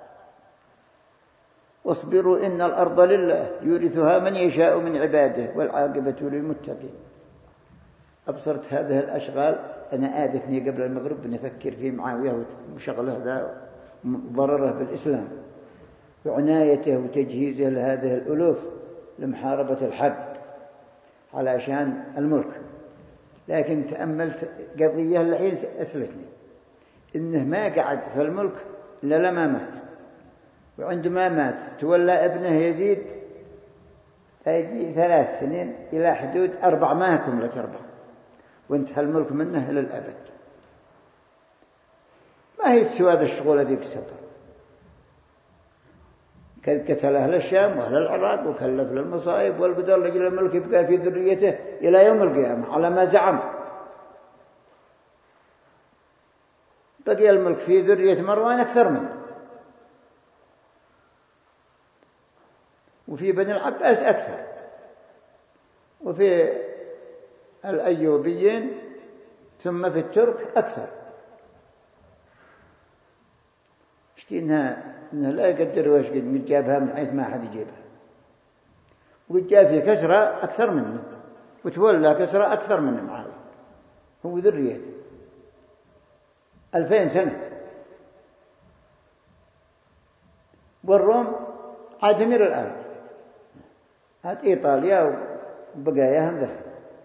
واصبروا إن الأرض لله يورثها من يشاء من عباده والعاقبة للمتقين. أبصرت هذه الأشغال، أنا آذفني قبل المغرب نفكر في معاوية وشغله ذا ضرره بالإسلام وعنايته وتجهيزه لهذه الألوف لمحاربة الحق علشان الملك. لكن تأملت قضية الحين أسلتني، إنه ما قعد في الملك إلا لما مات، وعندما مات تولى ابنه يزيد يجي 3 سنين إلى حدود 4 ما كملت 4، وانتهى الملك منه إلى الأبد. ما هي تسوى هذا الشغل ذيك السطر. قتل أهل الشام وأهل العراق وكلف للمصائب والبدر لجل الملك يبقى في ذريته إلى يوم القيامة على ما زعم. بقي الملك في ذرية مروان أكثر منه، وفي بني العباس أكثر، وفي الأيوبيين ثم في الترك أكثر. اشتي إنها لا يقدروا ايش قد جابها من حيث ما حد يجيبها، وقد جاء في كسرى أكثر منه، وتولى كسرى أكثر منه معاوية، هو ذريته 2000 سنة. والروم عاتمير الآن، هات إيطاليا وبقاياهم ذهب.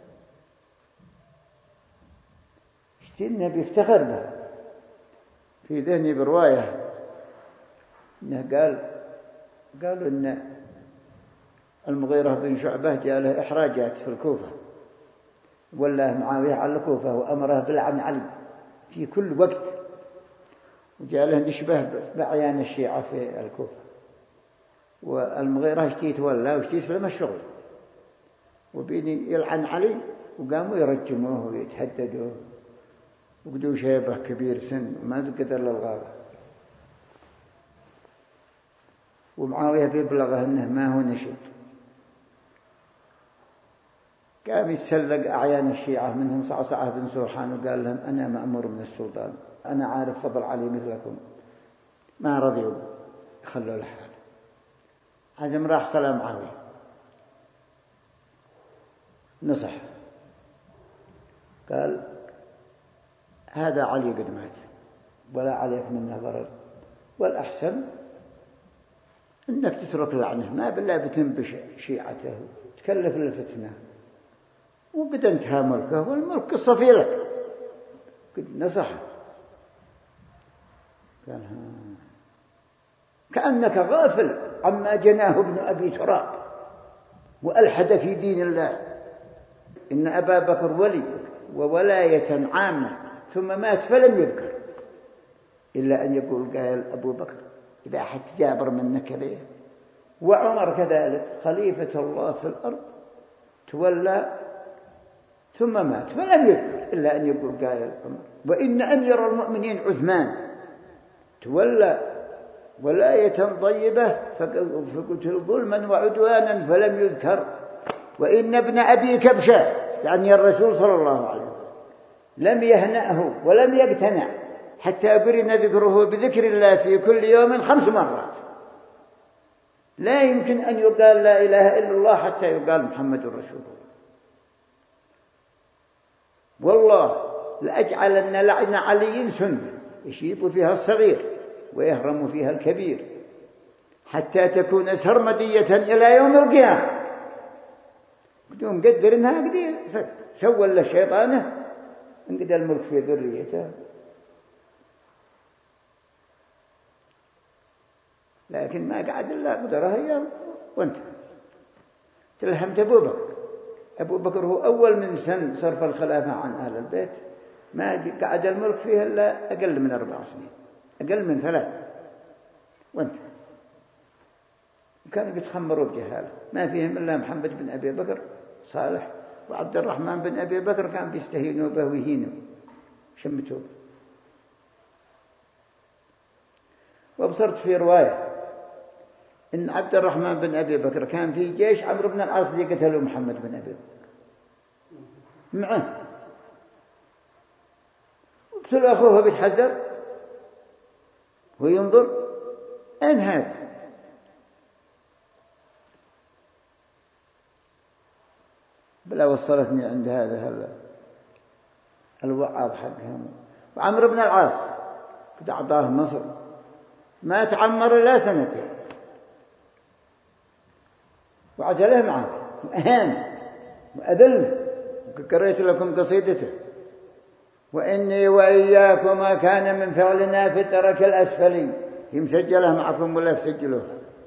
اشتي إنه بيفتخر به. في ذهني برواية إنه قالوا إن المغيرة بن شعبة جاء له إحراجات في الكوفة، ولاه معاوية على الكوفة وأمره بلعن علي في كل وقت، وجاء له نشبه بأعيان الشيعة في الكوفة. والمغيرة اشتيت ولا واشتيت لما الشغل، وبيني يلعن علي، وقاموا يرجموه ويتهددوه، وقدوا شيبه كبير سن وما تقدر للغابة. ومعاوية بيبلغه أنه ما هو نشط، قام يتسلق أعيان الشيعة منهم صعصعة بن سرحان وقال لهم أنا مأمور من السلطان، أنا عارف فضل علي مثلكم. ما رضيوا يخلوا الحال. عزم راح صلى معاوية، نصح، قال هذا علي قد مات ولا عليك منه ضرر، والأحسن إنك تترك لعنه، ما بالله بتنبش شيعته تكلف الفتنة، وقد انتهى ملكه والملك الصفي لك. قد نصح، قال كأنك غافل عما جناه ابن أبي تراب وألحد في دين الله. إن أبا بكر ولي وولاية عامة ثم مات فلم يذكر، إلا أن يقول قال أبو بكر إذا أحد جابر منك ليه، وعمر كذلك خليفة الله في الأرض تولى ثم مات فلم يذكر، إلا أن يقول قال عمر. وإن أمير المؤمنين عثمان تولى ولاية طيبة فقتل ظلما وعدوانا فلم يذكر. وإن ابن أبي كبشة يعني الرسول صلى الله عليه وسلم لم يهنأه ولم يقتنع حتى قرن ذكره بذكر الله في كل يوم 5 مرات. لا يمكن أن يقال لا إله إلا الله حتى يقال محمد رسول الله. والله لأجعلن لعن علي سنة يشيب فيها الصغير ويهرم فيها الكبير حتى تكون سرمدية إلى يوم القيامة. بدون مقدر إنها قدير سوى للشيطانه انقدر الملك في ذريته. لكن ما قعد إلا قدرها هي وانتهى. تلهمت أبو بكر. أبو بكر هو أول من سن صرف الخلافة عن أهل البيت، ما قعد الملك فيه إلا أقل من 4 سنين، أقل من 3 وانتهى. كانوا يتخمروا بجهالة، ما فيهم إلا محمد بن أبي بكر صالح وعبد الرحمن بن أبي بكر كان بيستهينوا به ويهينوا شمتوه. وابصرت في رواية إن عبد الرحمن بن أبي بكر كان في جيش عمرو بن العاص قتلوا محمد بن أبي بكر معه، قتلوا أخوه بيتحذر وينظر أين هذا. بلا وصلتني عند هذا الوعاظ حقهم. وعمرو بن العاص قد أعطاه مصر ما تعمر إلا 2 سنين وعجله معه وأهان وأذله. قريت لكم قصيدته وإني وإياكما كان من فعلنا في الدرك الأسفل، هي مسجلة معكم ولا تسجلوها.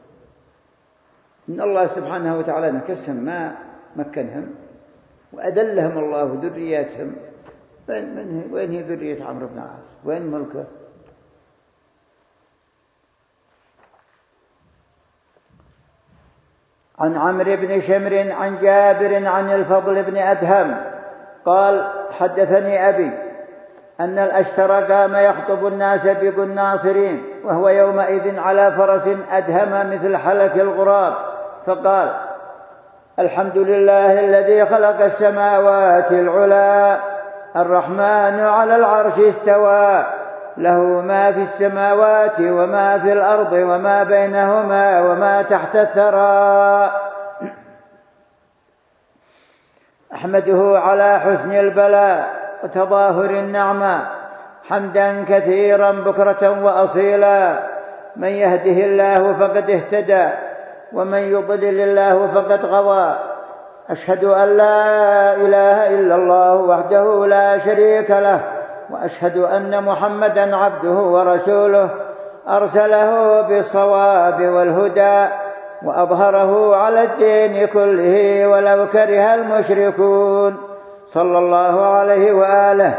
إن الله سبحانه وتعالى نكسهم ما مكنهم وأدلهم الله ذرياتهم. وين هي ذرية عمرو بن العاص؟ وين ملكه؟ عن عمرو بن شمر عن جابر عن الفضل بن أدهم قال حدثني أبي أن الأشتر قام يخطب الناس بقناصرين، وهو يومئذ على فرس أدهم مثل حلك الغراب، فقال: الحمد لله الذي خلق السماوات العلى، الرحمن على العرش استوى، له ما في السماوات وما في الأرض وما بينهما وما تحت الثرى. أحمده على حسن البلاء وتظاهر النعمة حمدا كثيرا بكرة وأصيلا. من يهده الله فقد اهتدى، ومن يضلل الله فقد غوى. أشهد أن لا إله إلا الله وحده لا شريك له، وأشهد أن محمدا عبده ورسوله، أرسله بالصواب والهدى وأظهره على الدين كله ولو كره المشركون، صلى الله عليه وآله.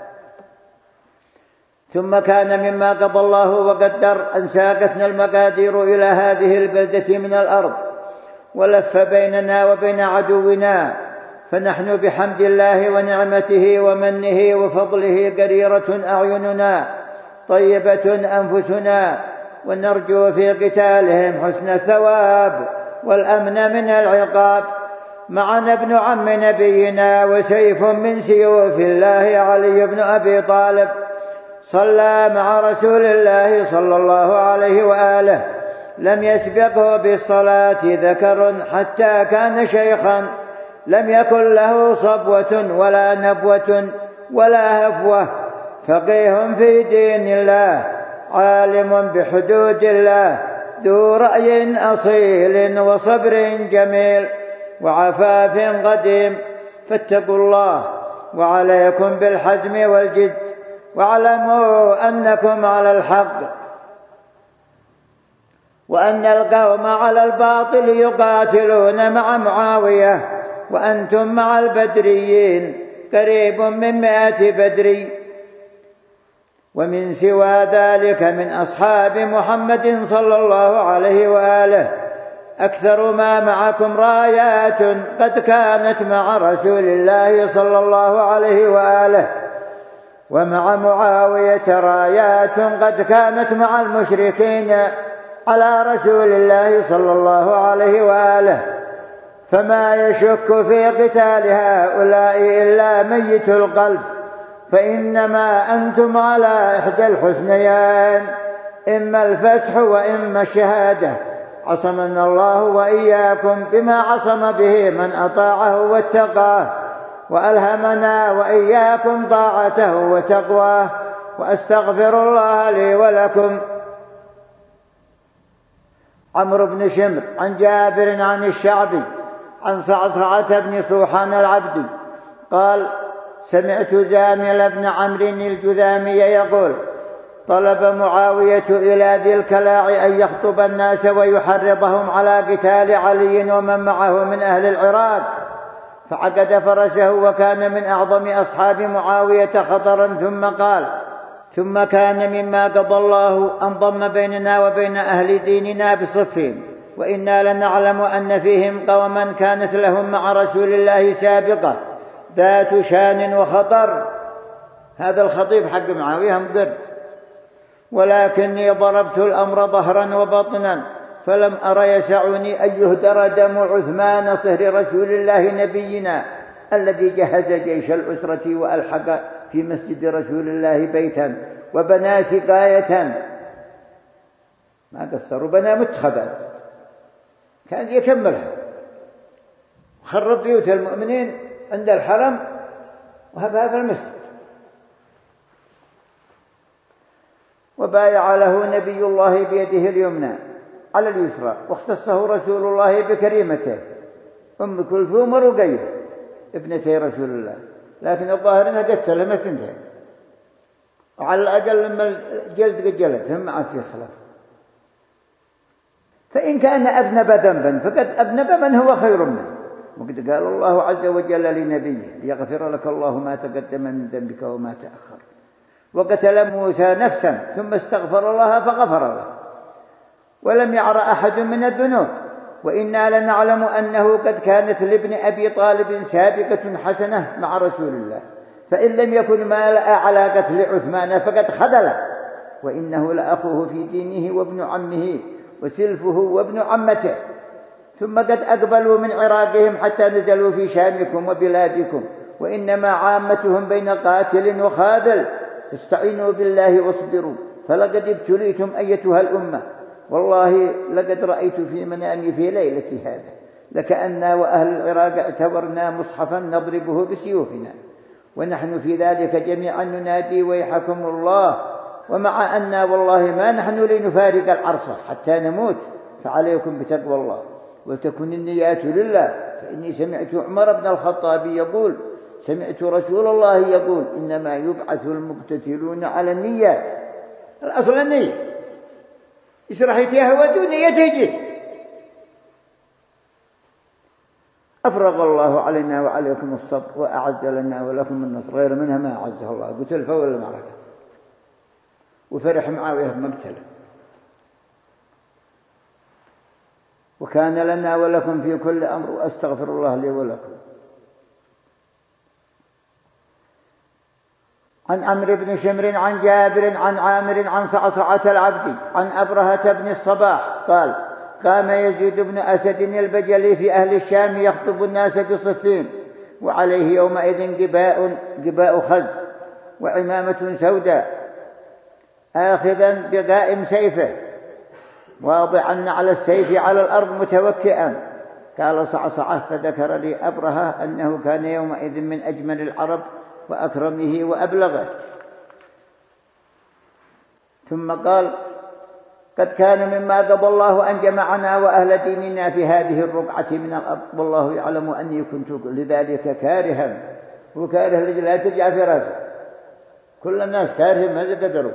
ثم كان مما قضى الله وقدر أن ساقتنا المقادير إلى هذه البلدة من الأرض، ولف بيننا وبين عدونا، فنحن بحمد الله ونعمته ومنه وفضله قريرة أعيننا، طيبة أنفسنا، ونرجو في قتالهم حسن الثواب والأمن من العقاب. معنا ابن عم نبينا وسيف من سيوف الله علي بن أبي طالب، صلى مع رسول الله صلى الله عليه وآله، لم يسبقه بالصلاة ذكر حتى كان شيخا، لم يكن له صبوة ولا نبوة ولا هفوة، فقيه في دين الله، عالم بحدود الله، ذو رأي أصيل وصبر جميل وعفاف قديم. فاتقوا الله وعليكم بالحزم والجد، واعلموا أنكم على الحق، وأن القوم على الباطل يقاتلون مع معاوية، وأنتم مع البدريين قريب من 100 بدري. ومن سوى ذلك من أصحاب محمد صلى الله عليه وآله أكثر ما معكم رايات قد كانت مع رسول الله صلى الله عليه وآله، ومع معاوية رايات قد كانت مع المشركين على رسول الله صلى الله عليه وآله، فما يشك في قتال هؤلاء إلا ميت القلب، فإنما أنتم على إحدى الحسنيين، إما الفتح وإما الشهادة. عصمنا الله وإياكم بما عصم به من أطاعه واتقاه، وألهمنا وإياكم طاعته وتقواه. وأستغفر الله لي ولكم. عمرو بن شمر عن جابر عن الشعبي عن صعصعة بن صوحان العبدي قال: سمعت زامل بن عمرو الجذامي يقول: طلب معاوية إلى ذي الكلاع أن يخطب الناس ويحرضهم على قتال علي ومن معه من أهل العراق، فعقد فرسه، وكان من أعظم أصحاب معاوية خطرا، ثم قال: ثم كان مما قضى الله أن ضم بيننا وبين أهل ديننا بصفين، وإنا لنعلم أن فيهم قوما كانت لهم مع رسول الله سابقة ذات شان وخطر. هذا الخطيب حق معاوية مقر، ولكني ضربت الأمر ظهرا وبطنا، فلم أر يسعني أن يهدر دم عثمان صهر رسول الله نبينا الذي جهز جيش الأسرة وألحق في مسجد رسول الله بيتا وبنى سقاية، ما قصروا، بنى متخذات كان يكملها، وخرب بيوت المؤمنين عند الحرم وهبها في المسجد. وبايع له نبي الله بيده اليمنى على اليسرى، واختصه رسول الله بكريمته أم كلثوم ورقية ابنتي رسول الله، لكن الظاهر أنها قتلها مثنتين، وعلى الأقل لما الجلد قد جلد هم عاد فيه خلاف. فإن كان أذنب ذنبا فقد أذنب من هو خير منه، وقد قال الله عز وجل لنبيه: ليغفر لك الله ما تقدم من ذنبك وما تأخر. وقتل موسى نفسا ثم استغفر الله فغفر له، ولم يعر أحد من الذنوب. وإنا لنعلم أنه قد كانت لابن أبي طالب سابقة حسنة مع رسول الله، فإن لم يكن مال على قتل عثمان فقد خذله، وإنه لأخوه في دينه وابن عمه وسلفه وابن عمته. ثم قد أقبلوا من عراقهم حتى نزلوا في شامكم وبلادكم، وإنما عامتهم بين قاتل وخاذل، فاستعينوا بالله واصبروا، فلقد ابتليتم أيتها الأمة. والله لقد رأيت في منامي في ليلة هذا لكأننا وأهل العراق اعتبرنا مصحفا نضربه بسيوفنا، ونحن في ذلك جميعا ننادي ويحكم الله، ومع أننا والله ما نحن لنفارق العرصة حتى نموت، فعليكم بتقوى الله ولتكن النيات لله. فإني سمعت عمر بن الخطاب يقول: سمعت رسول الله يقول: إنما يبعث المقتتلون على النيات. الأصل النية، إسرحتها ودون نيته. أفرغ الله علينا وعليكم الصبر وأعز لنا ولكم النصر، غير منها ما أعزه الله. قتل فول المعركة وفرح معاوية بمقتله، وكان لنا ولكم في كل أمر، وأستغفر الله لي ولكم. عن عمرو بن شمر عن جابر عن عامر عن صعصعة العبد عن أبرهة بن الصباح قال: قام يزيد بن أسد البجلي في أهل الشام يخطب الناس بصفين، وعليه يومئذ قباء خز وعمامة سوداء، آخذا بقائم سيفه واضعا على السيف على الأرض متوكئا. قال صعصعة: فذكر لي أبرهة أنه كان يومئذ من أجمل العرب وأكرمه وأبلغه. ثم قال: قد كان مما قضى الله أن جمعنا وأهل ديننا في هذه الرقعة من الأرض، والله يعلم أني كنت لذلك كارها، وكاره لا ترجع في راسه. كل الناس كاره ماذا قدروا،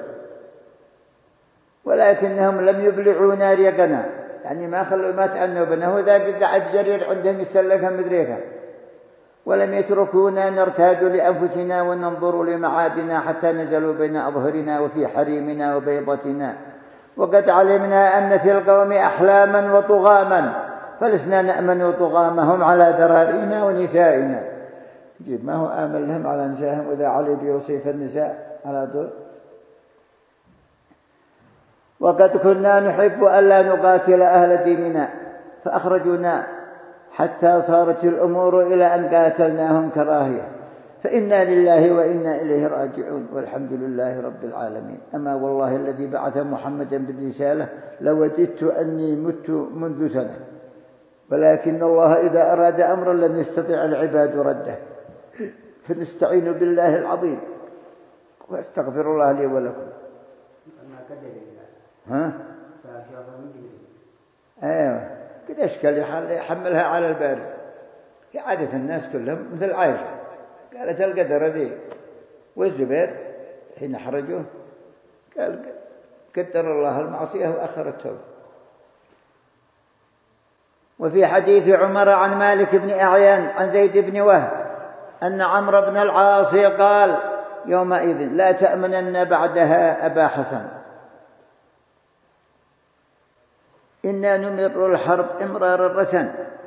ولكنهم لم يبلعونا ريقنا، يعني ما خلوا ما تأنوا بنا، وذاك قاعد جرير عندهم يسلكها مدريكا، ولم يتركونا نرتاد لأنفسنا وننظر لمعادنا حتى نزلوا بين أظهرنا وفي حريمنا وبيضتنا. وقد علمنا أن في القوم أحلاما وطغاما، فلسنا نأمن طغامهم على ذرارينا ونسائنا. جيب ما هو آمن لهم على نسائهم، وإذا علي بيوصيف النساء على طول. وقد كنا نحب ألا نقاتل أهل ديننا فأخرجونا حتى صارت الأمور إلى أن قاتلناهم كراهية، فإنا لله وإنا إليه راجعون، والحمد لله رب العالمين. أما والله الذي بعث محمدا بالرسالة لوددت أني مت منذ سنة، ولكن الله إذا أراد أمرا لم يستطع العباد رده، فنستعين بالله العظيم وأستغفر الله لي ولكم. ها؟ أيوة كده أشكال يحملها على الباري، كعادة الناس كلهم مثل عائشة قالت القدر ذي، والزبير حين حرجوه قال: قدر الله المعصية وأخر التوبة. وفي حديث عمر عن مالك بن أعيان عن زيد بن وهب أن عمرو بن العاص قال يومئذ: لا تأمنن بعدها أبا حسن، إنا نمر الحرب إمرار الرسن،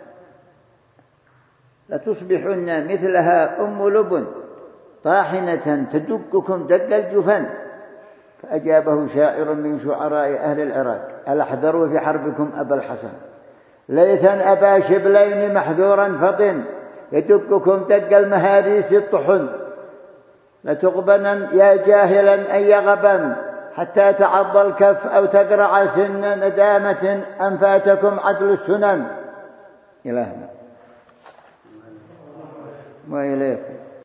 لتصبحن مثلها أم لبن طاحنة تدككم دق الجفن. فأجابه شاعر من شعراء أهل العراق: ألا احذروا في حربكم أبا الحسن، ليثا أبا شبلين محذورا فطن، يدككم دق المهاريس الطحن، لتغبنا يا جاهلا أي غبا، حتى تعض الكف أو تقرع سن ندامة، أن فاتكم عدل السنن. إلهنا وإليكم.